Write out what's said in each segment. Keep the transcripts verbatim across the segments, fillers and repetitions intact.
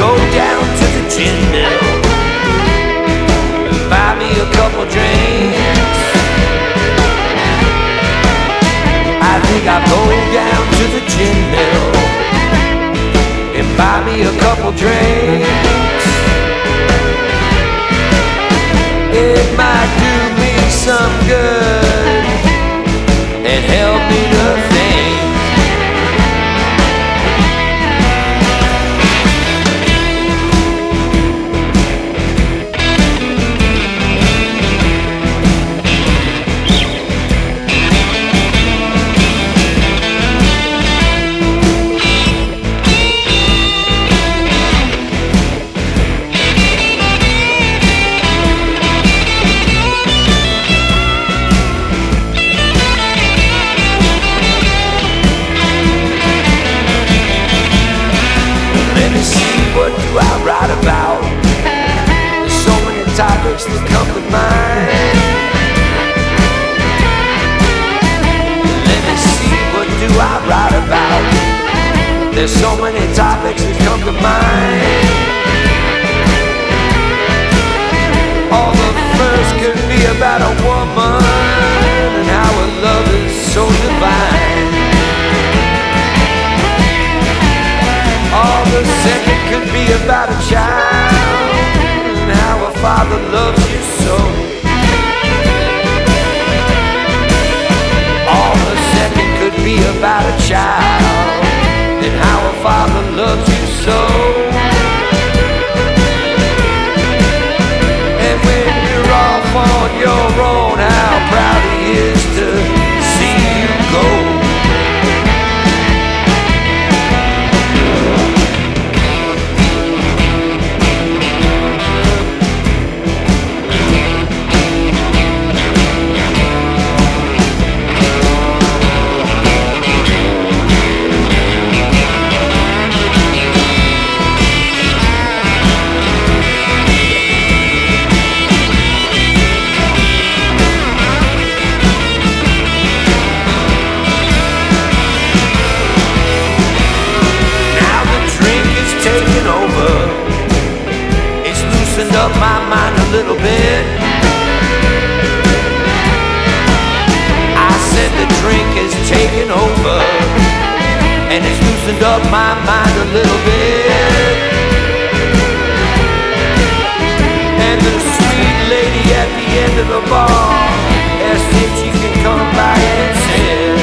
go down to the gin mill and buy me a couple drinks. I think I'll go down to the gin mill and buy me a couple drinks. It might do me some good and help me to think. What do I write about? There's so many topics that come to mind. Let me see, what do I write about? There's so many topics that come to mind. All the first could be about a woman and how her love is so divine. All the second could be about a child and how a father loves you so. All the second could be about a child and how a father loves you so. And when you're off on your own, how proud he is to see you go. Up my mind a little bit. I said the drink is taking over and it's loosened up my mind a little bit. And the sweet lady at the end of the bar asked if she can come by and sit.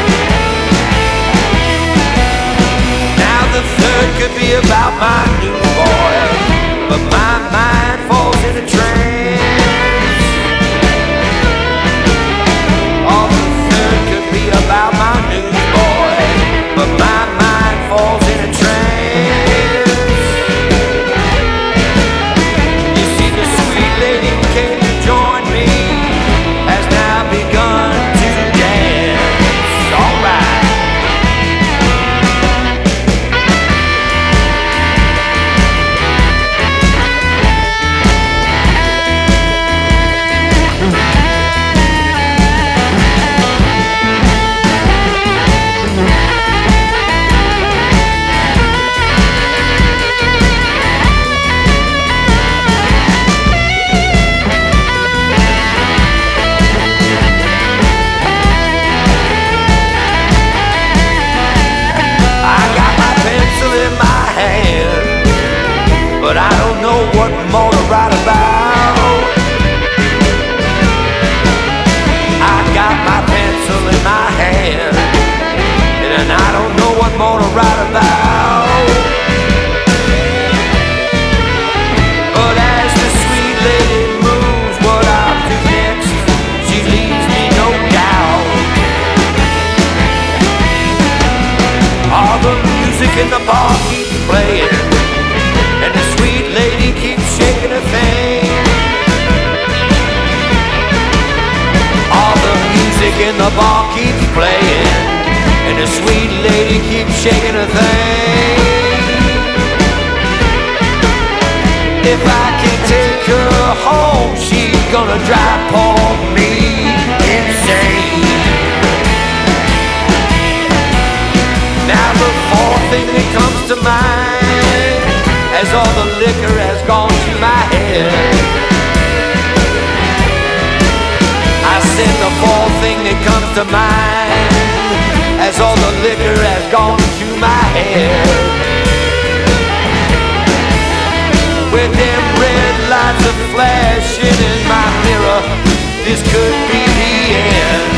Now the third could be about my new boy, but my mind falls in a trance. All the third could be about my newsboy, but my mind falls in a trance. You see, the sweet lady who came to join me has now begun to dance. All right. But I don't know what more to write about. I got my pencil in my hand, and I don't know what more to write about. But as the sweet lady moves, what I'll do next, she leaves me no doubt. All the music in the bar keeps playing, and the sweet lady keeps shaking her thing. All the music in the bar keeps playing, and the sweet lady keeps shaking her thing. If I can take her home, she's gonna drive poor me insane. Now the fourth thing that comes to mind as all the liquor has gone to my head. I said the fourth thing that comes to mind as all the liquor has gone to my head. With them red lights are flashing in my mirror, this could be the end.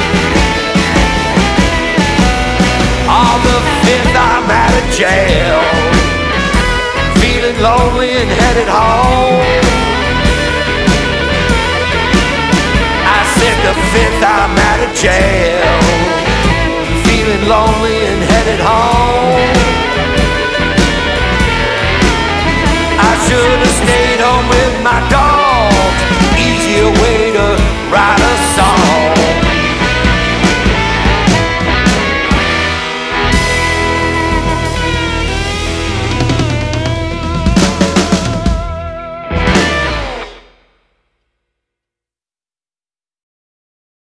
On the fifth I'm out of jail, feeling lonely and headed home. I said the fifth I'm out of jail, feeling lonely and headed home. I should have stayed home with my dog, easier way to ride